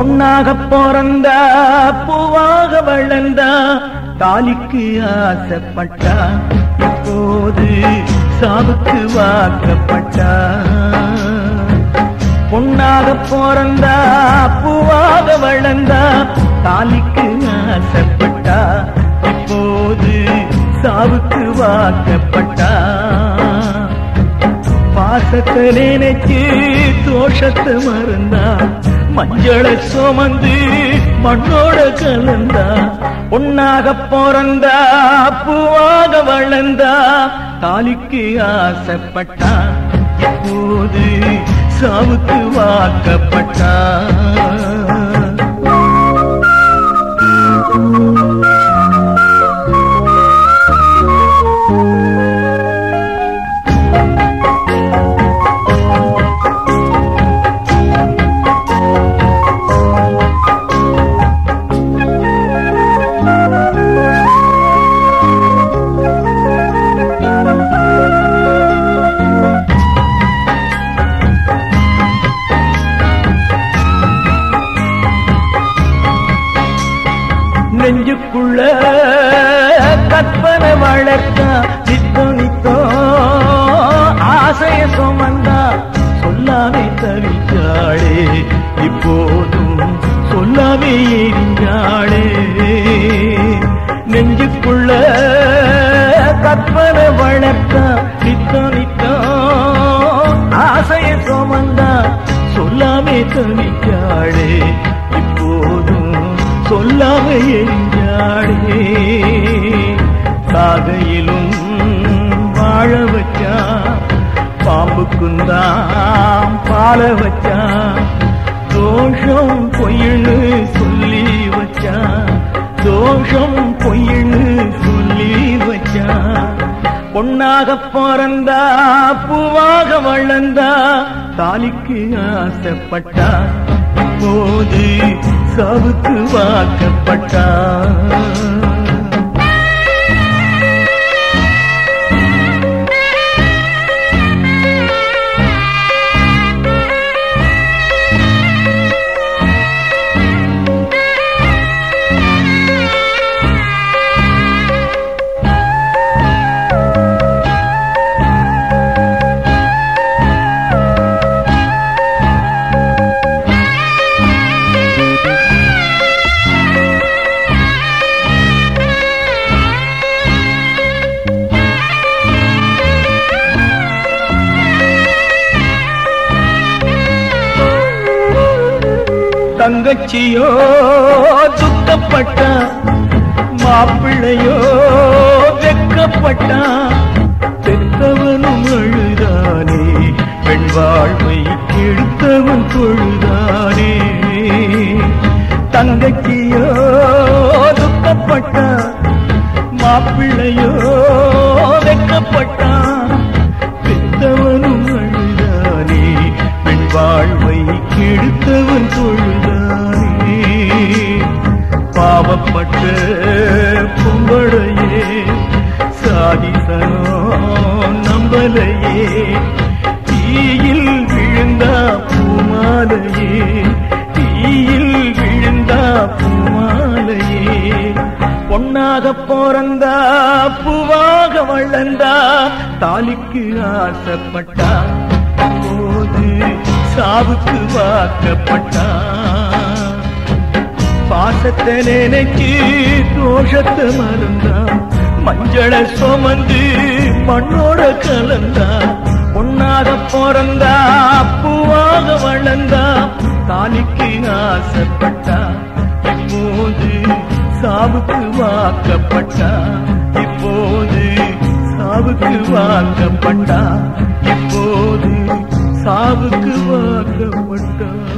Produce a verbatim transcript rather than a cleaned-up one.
பொன்னாக பிறந்தா பூவாக வளர்ந்தா தாலிக்கு ஆசைப்பட்டா இப்போது சாவுக்கு வாக்கப்பட்டா. பொன்னாக பிறந்தா பூவாக வளர்ந்தா தாலிக்கு ஆசைப்பட்டா இப்போது சாவுக்கு வாக்கப்பட்டா. பாசத்தை நினைச்சு தோஷத்தை மறந்தா மஞ்சளை சுமந்து மண்ணோட கலந்தா. பொன்னாக பிறந்தா பூவாக வளர்ந்தா தாலிக்கு ஆசைப்பட்டா இப்போது சாவுக்கு வாக்கப்பட்டா. நெஞ்சுக்குள்ள கற்பனை வளர்த்தா நித்தோ நித்தோ ஆசைய சுமந்தா சொல்லாமே தவிச்சாளே இப்போதும் சொல்லாமே எரிஞ்சாளே. நெஞ்சுக்குள்ள கற்பனை வளர்த்தா நித்தோ நித்தோ ஆசைய சுமந்தா சொல்லாமே தவிச்சாளே இப்போதும் சொல்லாம எரிஞ்சாடே. சாகையிலும் வாழ வச்சா பாம்புக்குந்தான் பால வச்சா தோஷம் பொய்னு சொல்லி வச்சா தோஷம் பொய்னு சொல்லி வச்சா. பொன்னாக பிறந்தா பூவாக வளர்ந்தா தாலிக்கு ஆசைப்பட்டா இப்போது சாவுக்கு வாக்கப்பட்டா. தங்கச்சியோ துக்கப்பட்டா மாப்பிள்ளையோ வெக்கப்பட்டா பெற்றவனும் அழுதானே பெண் வாழ்வை கெடுத்தவன் தொழுதானே. தங்கச்சியோ துக்கப்பட்டா மாப்பிள்ளையோ வெக்கப்பட்டா பெற்றவனும் அழுதானே பெண் வாழ்வை கெடுத்தவன் தொழுதானே. பாவப்பட்ட பொம்பளையே சாதிசனோ நம்பலையே தீயில் விழுந்தா பூமாலையே தீயில் விழுந்தா பூமாலையே. பொன்னாக பிறந்தா பூவாக வளர்ந்தா தாலிக்கு ஆசைப்பட்டா போது சாவுக்கு வாக்கப்பட்டா. பாசத்தை நினைச்சு தோஷத்தை மறந்தா மஞ்சளை சுமந்து மண்ணோட கலந்தா. பொன்னாக பிறந்தா பூவாக வளர்ந்தா தாலிக்கு ஆசைப்பட்டா இப்போது சாவுக்கு வாக்கப்பட்டா இப்போது சாவுக்கு வாக்கப்பட்டா இப்போது சாவுக்கு வாக்கப்பட்டா.